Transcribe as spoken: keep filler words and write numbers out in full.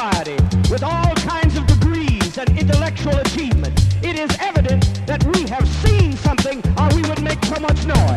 society with all kinds of degrees and intellectual achievement, it is evident that we have seen something or we would make so much noise.